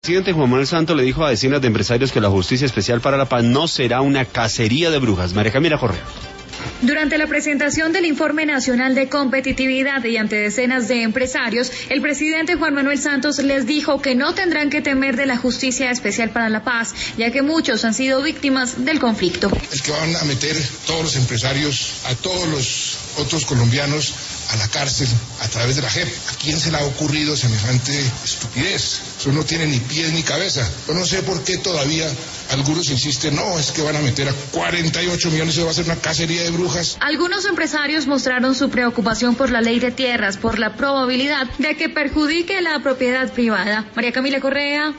El presidente Juan Manuel Santos le dijo a decenas de empresarios que la Justicia Especial para la Paz no será una cacería de brujas. María Camila Correa. Durante la presentación del Informe Nacional de Competitividad y ante decenas de empresarios, el presidente Juan Manuel Santos les dijo que no tendrán que temer de la Justicia Especial para la Paz, ya que muchos han sido víctimas del conflicto. El que van a meter todos los empresarios, a todos los otros colombianos a la cárcel a través de la JEP. ¿A quién se le ha ocurrido semejante estupidez? Eso no tiene ni pies ni cabeza. Yo no sé por qué todavía algunos insisten, no, es que van a meter a 48 millones, eso va a ser una cacería de brujas. Algunos empresarios mostraron su preocupación por la ley de tierras, por la probabilidad de que perjudique la propiedad privada. María Camila Correa,